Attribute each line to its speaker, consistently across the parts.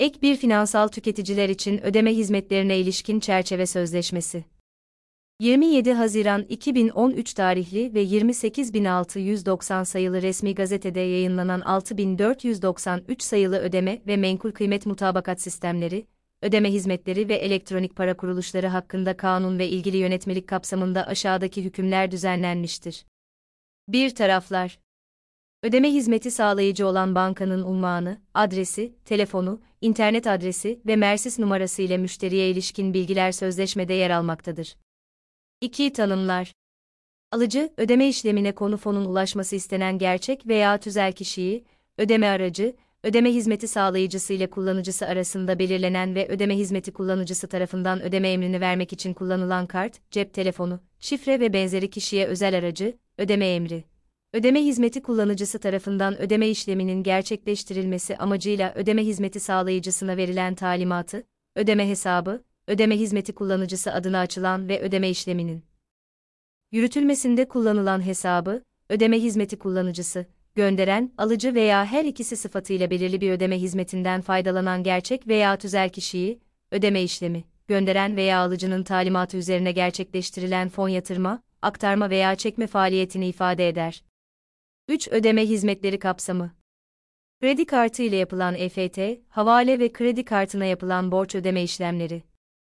Speaker 1: Ek bir finansal tüketiciler için ödeme hizmetlerine ilişkin çerçeve sözleşmesi. 27 Haziran 2013 tarihli ve 28.690 sayılı resmi gazetede yayınlanan 6.493 sayılı ödeme ve menkul kıymet mutabakat sistemleri, ödeme hizmetleri ve elektronik para kuruluşları hakkında kanun ve ilgili yönetmelik kapsamında aşağıdaki hükümler düzenlenmiştir. 1. Taraflar. Ödeme hizmeti sağlayıcı olan bankanın unvanı, adresi, telefonu, internet adresi ve mersis numarası ile müşteriye ilişkin bilgiler sözleşmede yer almaktadır. 2. Tanımlar. Alıcı, ödeme işlemine konu fonun ulaşması istenen gerçek veya tüzel kişiyi, ödeme aracı, ödeme hizmeti sağlayıcısı ile kullanıcısı arasında belirlenen ve ödeme hizmeti kullanıcısı tarafından ödeme emrini vermek için kullanılan kart, cep telefonu, şifre ve benzeri kişiye özel aracı, ödeme emri. Ödeme hizmeti kullanıcısı tarafından ödeme işleminin gerçekleştirilmesi amacıyla ödeme hizmeti sağlayıcısına verilen talimatı, ödeme hesabı, ödeme hizmeti kullanıcısı adına açılan ve ödeme işleminin yürütülmesinde kullanılan hesabı, ödeme hizmeti kullanıcısı, gönderen, alıcı veya her ikisi sıfatıyla belirli bir ödeme hizmetinden faydalanan gerçek veya tüzel kişiyi, ödeme işlemi, gönderen veya alıcının talimatı üzerine gerçekleştirilen fon yatırma, aktarma veya çekme faaliyetini ifade eder. 3. Ödeme hizmetleri kapsamı. Kredi kartı ile yapılan EFT, havale ve kredi kartına yapılan borç ödeme işlemleri.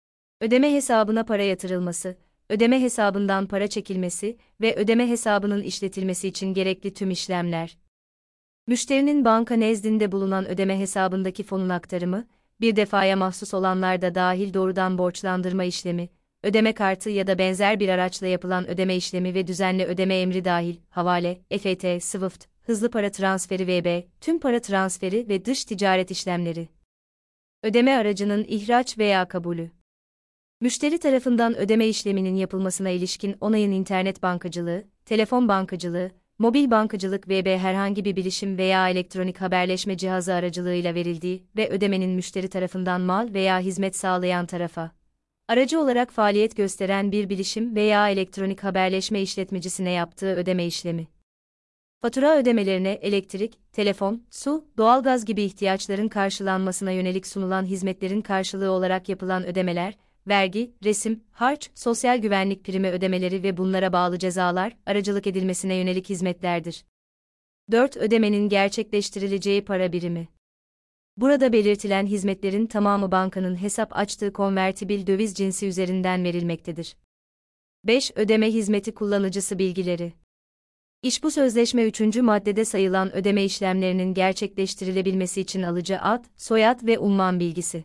Speaker 1: Ödeme hesabına para yatırılması, ödeme hesabından para çekilmesi ve ödeme hesabının işletilmesi için gerekli tüm işlemler. Müşterinin banka nezdinde bulunan ödeme hesabındaki fonun aktarımı, bir defaya mahsus olanlar da dahil doğrudan borçlandırma işlemi, ödeme kartı ya da benzer bir araçla yapılan ödeme işlemi ve düzenli ödeme emri dahil, havale, EFT, SWIFT, hızlı para transferi VB, tüm para transferi ve dış ticaret işlemleri. Ödeme aracının ihraç veya kabulü. Müşteri tarafından ödeme işleminin yapılmasına ilişkin onayın internet bankacılığı, telefon bankacılığı, mobil bankacılık VB herhangi bir bilişim veya elektronik haberleşme cihazı aracılığıyla verildiği ve ödemenin müşteri tarafından mal veya hizmet sağlayan tarafa aracı olarak faaliyet gösteren bir bilişim veya elektronik haberleşme işletmecisine yaptığı ödeme işlemi. Fatura ödemelerine elektrik, telefon, su, doğalgaz gibi ihtiyaçların karşılanmasına yönelik sunulan hizmetlerin karşılığı olarak yapılan ödemeler, vergi, resim, harç, sosyal güvenlik primi ödemeleri ve bunlara bağlı cezalar, aracılık edilmesine yönelik hizmetlerdir. 4. Ödemenin gerçekleştirileceği para birimi. Burada belirtilen hizmetlerin tamamı bankanın hesap açtığı konvertibil döviz cinsi üzerinden verilmektedir. 5. Ödeme hizmeti kullanıcısı bilgileri. Bu sözleşme 3. maddede sayılan ödeme işlemlerinin gerçekleştirilebilmesi için alıcı ad, soyad ve unvan bilgisi.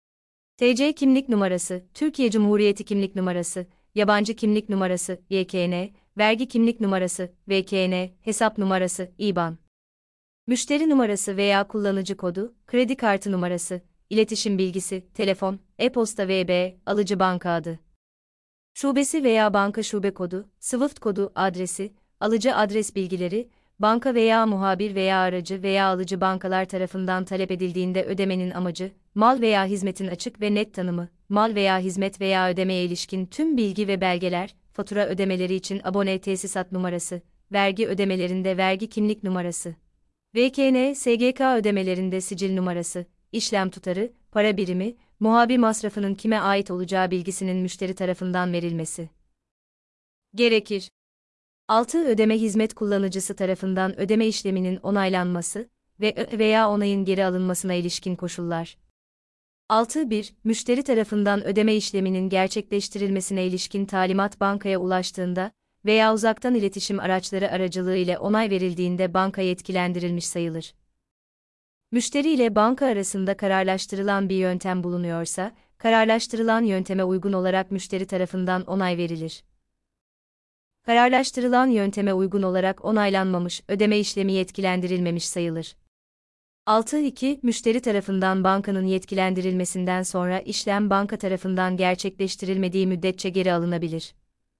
Speaker 1: TC kimlik numarası, Türkiye Cumhuriyeti kimlik numarası, yabancı kimlik numarası, YKN, vergi kimlik numarası, VKN, hesap numarası, IBAN. Müşteri numarası veya kullanıcı kodu, kredi kartı numarası, iletişim bilgisi, telefon, e-posta VB, alıcı banka adı. Şubesi veya banka şube kodu, SWIFT kodu, adresi, alıcı adres bilgileri, banka veya muhabir veya aracı veya alıcı bankalar tarafından talep edildiğinde ödemenin amacı, mal veya hizmetin açık ve net tanımı, mal veya hizmet veya ödemeye ilişkin tüm bilgi ve belgeler, fatura ödemeleri için abone tesisat numarası, vergi ödemelerinde vergi kimlik numarası, VKN, SGK ödemelerinde sicil numarası, işlem tutarı, para birimi, muhabir masrafının kime ait olacağı bilgisinin müşteri tarafından verilmesi gerekir. 6. Ödeme hizmet kullanıcısı tarafından ödeme işleminin onaylanması veya onayın geri alınmasına ilişkin koşullar. 6.1. Müşteri tarafından ödeme işleminin gerçekleştirilmesine ilişkin talimat bankaya ulaştığında veya uzaktan iletişim araçları aracılığı ile onay verildiğinde banka yetkilendirilmiş sayılır. Müşteri ile banka arasında kararlaştırılan bir yöntem bulunuyorsa, kararlaştırılan yönteme uygun olarak müşteri tarafından onay verilir. Kararlaştırılan yönteme uygun olarak onaylanmamış ödeme işlemi yetkilendirilmemiş sayılır. 6.2. Müşteri tarafından bankanın yetkilendirilmesinden sonra işlem banka tarafından gerçekleştirilmediği müddetçe geri alınabilir.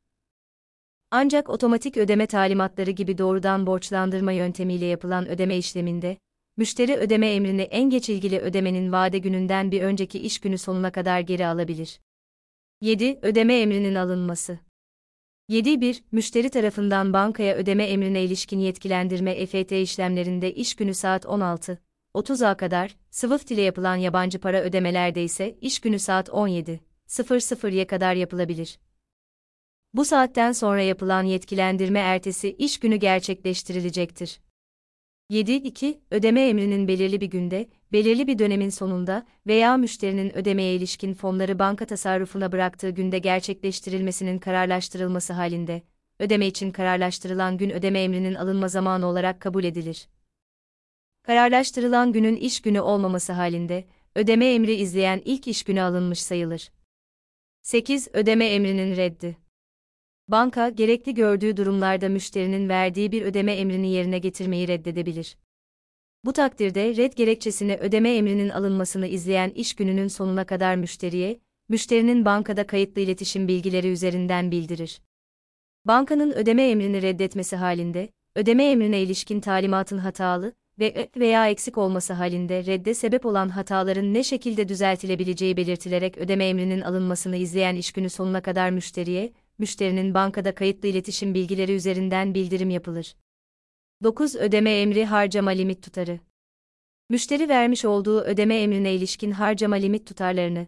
Speaker 1: Ancak otomatik ödeme talimatları gibi doğrudan borçlandırma yöntemiyle yapılan ödeme işleminde, müşteri ödeme emrini en geç ilgili ödemenin vade gününden bir önceki iş günü sonuna kadar geri alabilir. 7. Ödeme emrinin alınması. 7.1. Müşteri tarafından bankaya ödeme emrine ilişkin yetkilendirme EFT işlemlerinde iş günü saat 16 30'a kadar, SWIFT ile yapılan yabancı para ödemelerde ise iş günü saat 17.00'ye kadar yapılabilir. Bu saatten sonra yapılan yetkilendirme ertesi iş günü gerçekleştirilecektir. 7.2. Ödeme emrinin belirli bir günde, belirli bir dönemin sonunda veya müşterinin ödemeye ilişkin fonları banka tasarrufuna bıraktığı günde gerçekleştirilmesinin kararlaştırılması halinde, ödeme için kararlaştırılan gün ödeme emrinin alınma zamanı olarak kabul edilir. Kararlaştırılan günün iş günü olmaması halinde, ödeme emri izleyen ilk iş günü alınmış sayılır. 8. Ödeme emrinin reddi. Banka, gerekli gördüğü durumlarda müşterinin verdiği bir ödeme emrini yerine getirmeyi reddedebilir. Bu takdirde red gerekçesini ödeme emrinin alınmasını izleyen iş gününün sonuna kadar müşteriye, müşterinin bankada kayıtlı iletişim bilgileri üzerinden bildirir. Bankanın ödeme emrini reddetmesi halinde, ödeme emrine ilişkin talimatın hatalı veya eksik olması halinde redde sebep olan hataların ne şekilde düzeltilebileceği belirtilerek ödeme emrinin alınmasını izleyen iş günü sonuna kadar müşteriye, müşterinin bankada kayıtlı iletişim bilgileri üzerinden bildirim yapılır. 9. Ödeme emri harcama limit tutarı. Müşteri vermiş olduğu ödeme emrine ilişkin harcama limit tutarlarını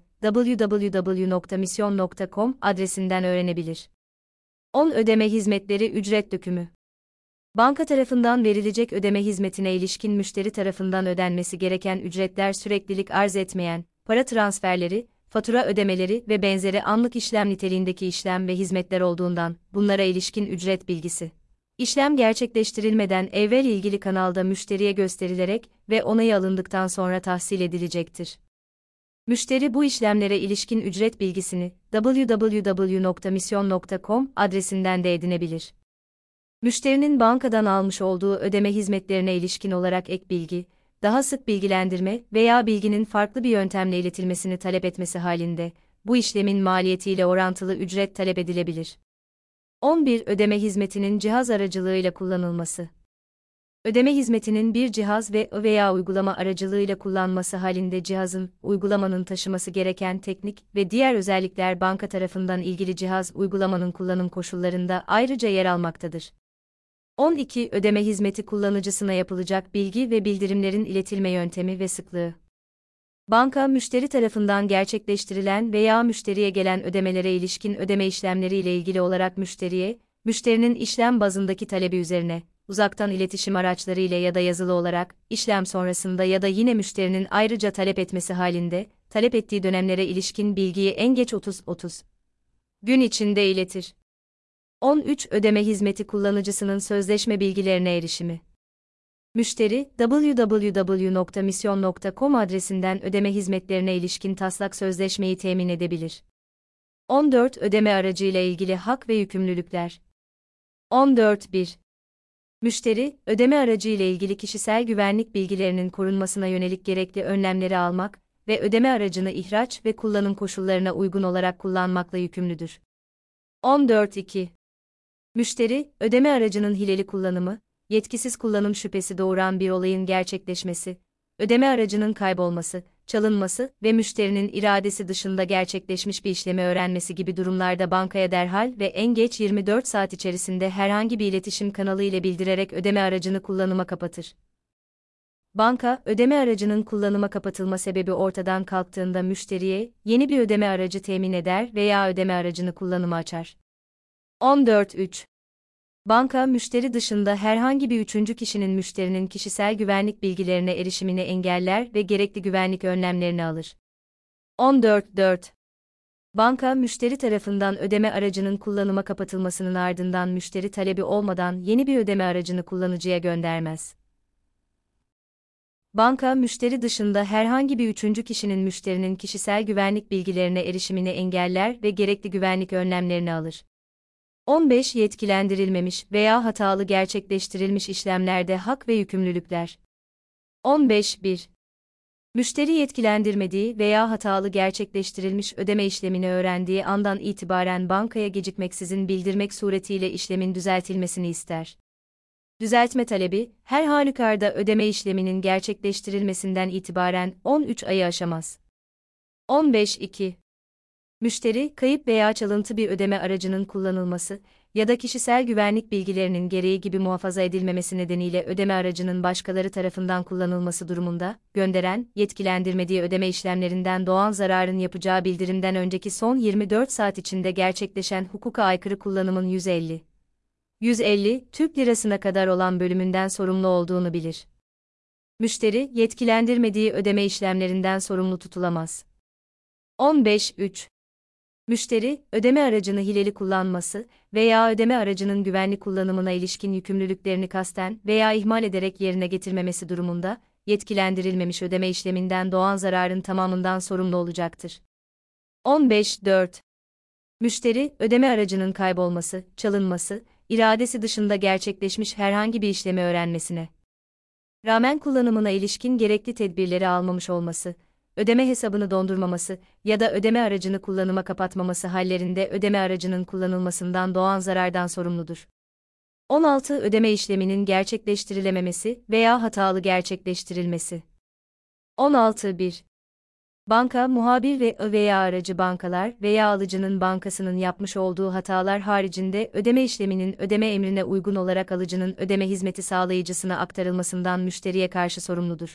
Speaker 1: www.misyon.com adresinden öğrenebilir. 10. Ödeme hizmetleri ücret dökümü. Banka tarafından verilecek ödeme hizmetine ilişkin müşteri tarafından ödenmesi gereken ücretler süreklilik arz etmeyen, para transferleri, fatura ödemeleri ve benzeri anlık işlem niteliğindeki işlem ve hizmetler olduğundan, bunlara ilişkin ücret bilgisi, İşlem gerçekleştirilmeden evvel ilgili kanalda müşteriye gösterilerek ve onayı alındıktan sonra tahsil edilecektir. Müşteri bu işlemlere ilişkin ücret bilgisini www.misyon.com adresinden de edinebilir. Müşterinin bankadan almış olduğu ödeme hizmetlerine ilişkin olarak ek bilgi, daha sık bilgilendirme veya bilginin farklı bir yöntemle iletilmesini talep etmesi halinde, bu işlemin maliyetiyle orantılı ücret talep edilebilir. 11. Ödeme hizmetinin cihaz aracılığıyla kullanılması. Ödeme hizmetinin bir cihaz veya uygulama aracılığıyla kullanması halinde cihazın, uygulamanın taşıması gereken teknik ve diğer özellikler banka tarafından ilgili cihaz uygulamanın kullanım koşullarında ayrıca yer almaktadır. 12. Ödeme hizmeti kullanıcısına yapılacak bilgi ve bildirimlerin iletilme yöntemi ve sıklığı. Banka, müşteri tarafından gerçekleştirilen veya müşteriye gelen ödemelere ilişkin ödeme işlemleri ile ilgili olarak müşteriye, müşterinin işlem bazındaki talebi üzerine, uzaktan iletişim araçları ile ya da yazılı olarak, işlem sonrasında ya da yine müşterinin ayrıca talep etmesi halinde, talep ettiği dönemlere ilişkin bilgiyi en geç 30 gün içinde iletir. 13. Ödeme hizmeti kullanıcısının sözleşme bilgilerine erişimi. Müşteri, www.misyon.com adresinden ödeme hizmetlerine ilişkin taslak sözleşmeyi temin edebilir. 14. Ödeme aracı ile ilgili hak ve yükümlülükler. 14.1. Müşteri, ödeme aracı ile ilgili kişisel güvenlik bilgilerinin korunmasına yönelik gerekli önlemleri almak ve ödeme aracını ihraç ve kullanım koşullarına uygun olarak kullanmakla yükümlüdür. 14.2. Müşteri, ödeme aracının hileli kullanımı, yetkisiz kullanım şüphesi doğuran bir olayın gerçekleşmesi, ödeme aracının kaybolması, çalınması ve müşterinin iradesi dışında gerçekleşmiş bir işlemi öğrenmesi gibi durumlarda bankaya derhal ve en geç 24 saat içerisinde herhangi bir iletişim kanalı ile bildirerek ödeme aracını kullanıma kapatır. Banka, ödeme aracının kullanıma kapatılma sebebi ortadan kalktığında müşteriye yeni bir ödeme aracı temin eder veya ödeme aracını kullanıma açar. 14.3. Banka, müşteri dışında herhangi bir üçüncü kişinin müşterinin kişisel güvenlik bilgilerine erişimini engeller ve gerekli güvenlik önlemlerini alır. 14.4. Banka, müşteri tarafından ödeme aracının kullanıma kapatılmasının ardından müşteri talebi olmadan yeni bir ödeme aracını kullanıcıya göndermez. Banka, müşteri dışında herhangi bir üçüncü kişinin müşterinin kişisel güvenlik bilgilerine erişimini engeller ve gerekli güvenlik önlemlerini alır. 15. Yetkilendirilmemiş veya hatalı gerçekleştirilmiş işlemlerde hak ve yükümlülükler. 15.1. Müşteri yetkilendirmediği veya hatalı gerçekleştirilmiş ödeme işlemini öğrendiği andan itibaren bankaya gecikmeksizin bildirmek suretiyle işlemin düzeltilmesini ister. Düzeltme talebi, her halükarda ödeme işleminin gerçekleştirilmesinden itibaren 13 ayı aşamaz. 15.2. Müşteri, kayıp veya çalıntı bir ödeme aracının kullanılması ya da kişisel güvenlik bilgilerinin gereği gibi muhafaza edilmemesi nedeniyle ödeme aracının başkaları tarafından kullanılması durumunda, gönderen, yetkilendirmediği ödeme işlemlerinden doğan zararın yapacağı bildirimden önceki son 24 saat içinde gerçekleşen hukuka aykırı kullanımın 150 Türk lirasına kadar olan bölümünden sorumlu olduğunu bilir. Müşteri, yetkilendirmediği ödeme işlemlerinden sorumlu tutulamaz. 15.3 Müşteri, ödeme aracını hileli kullanması veya ödeme aracının güvenli kullanımına ilişkin yükümlülüklerini kasten veya ihmal ederek yerine getirmemesi durumunda, yetkilendirilmemiş ödeme işleminden doğan zararın tamamından sorumlu olacaktır. 15.4 Müşteri, ödeme aracının kaybolması, çalınması, iradesi dışında gerçekleşmiş herhangi bir işlemi öğrenmesine rağmen kullanımına ilişkin gerekli tedbirleri almamış olması, ödeme hesabını dondurmaması ya da ödeme aracını kullanıma kapatmaması hallerinde ödeme aracının kullanılmasından doğan zarardan sorumludur. 16. Ödeme işleminin gerçekleştirilememesi veya hatalı gerçekleştirilmesi. 16.1 Banka, muhabir veya aracı bankalar veya alıcının bankasının yapmış olduğu hatalar haricinde ödeme işleminin ödeme emrine uygun olarak alıcının ödeme hizmeti sağlayıcısına aktarılmasından müşteriye karşı sorumludur.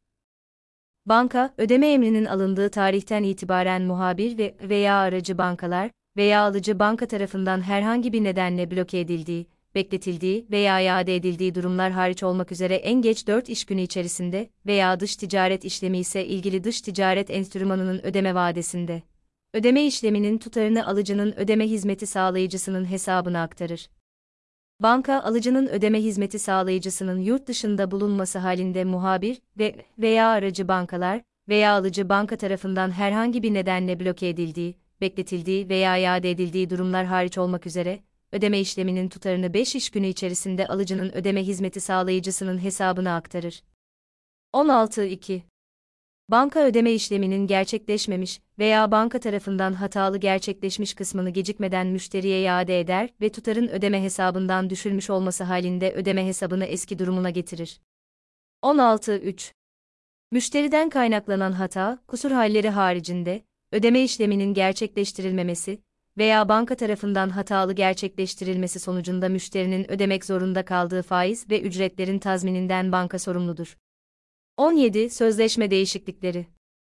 Speaker 1: Banka, ödeme emrinin alındığı tarihten itibaren muhabir veya aracı bankalar veya alıcı banka tarafından herhangi bir nedenle bloke edildiği, bekletildiği veya iade edildiği durumlar hariç olmak üzere en geç 4 iş günü içerisinde veya dış ticaret işlemi ise ilgili dış ticaret enstrümanının ödeme vadesinde ödeme işleminin tutarını alıcının ödeme hizmeti sağlayıcısının hesabına aktarır. Banka, alıcının ödeme hizmeti sağlayıcısının yurt dışında bulunması halinde muhabir veya aracı bankalar veya alıcı banka tarafından herhangi bir nedenle bloke edildiği, bekletildiği veya iade edildiği durumlar hariç olmak üzere, ödeme işleminin tutarını 5 iş günü içerisinde alıcının ödeme hizmeti sağlayıcısının hesabına aktarır. 16.2 Banka ödeme işleminin gerçekleşmemiş veya banka tarafından hatalı gerçekleşmiş kısmını gecikmeden müşteriye iade eder ve tutarın ödeme hesabından düşülmüş olması halinde ödeme hesabını eski durumuna getirir. 16.3 Müşteriden kaynaklanan hata, kusur halleri haricinde, ödeme işleminin gerçekleştirilmemesi veya banka tarafından hatalı gerçekleştirilmesi sonucunda müşterinin ödemek zorunda kaldığı faiz ve ücretlerin tazmininden banka sorumludur. 17. Sözleşme değişiklikleri.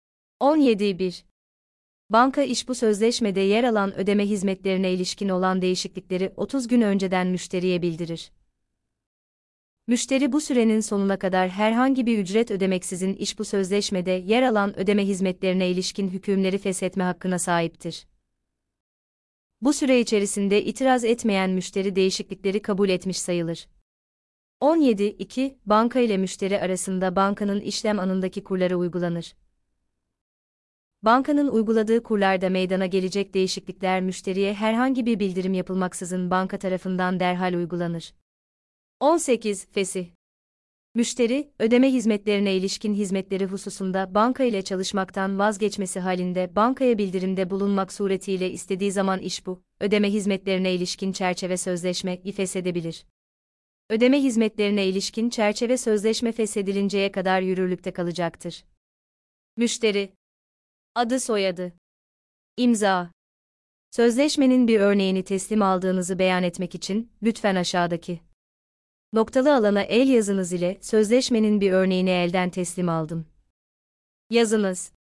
Speaker 1: 17.1 Banka bu sözleşmede yer alan ödeme hizmetlerine ilişkin olan değişiklikleri 30 gün önceden müşteriye bildirir. Müşteri bu sürenin sonuna kadar herhangi bir ücret ödemeksizin bu sözleşmede yer alan ödeme hizmetlerine ilişkin hükümleri feshetme hakkına sahiptir. Bu süre içerisinde itiraz etmeyen müşteri değişiklikleri kabul etmiş sayılır. 17.2 Banka ile müşteri arasında bankanın işlem anındaki kurları uygulanır. Bankanın uyguladığı kurlarda meydana gelecek değişiklikler müşteriye herhangi bir bildirim yapılmaksızın banka tarafından derhal uygulanır. 18 Fesih Müşteri, ödeme hizmetlerine ilişkin hizmetleri hususunda banka ile çalışmaktan vazgeçmesi halinde bankaya bildirimde bulunmak suretiyle istediği zaman ödeme hizmetlerine ilişkin çerçeve sözleşme feshedebilir. Ödeme hizmetlerine ilişkin çerçeve sözleşme feshedilinceye kadar yürürlükte kalacaktır. Müşteri adı soyadı imza Sözleşmenin bir örneğini teslim aldığınızı beyan etmek için lütfen aşağıdaki noktalı alana el yazınız ile sözleşmenin bir örneğini elden teslim aldım yazınız.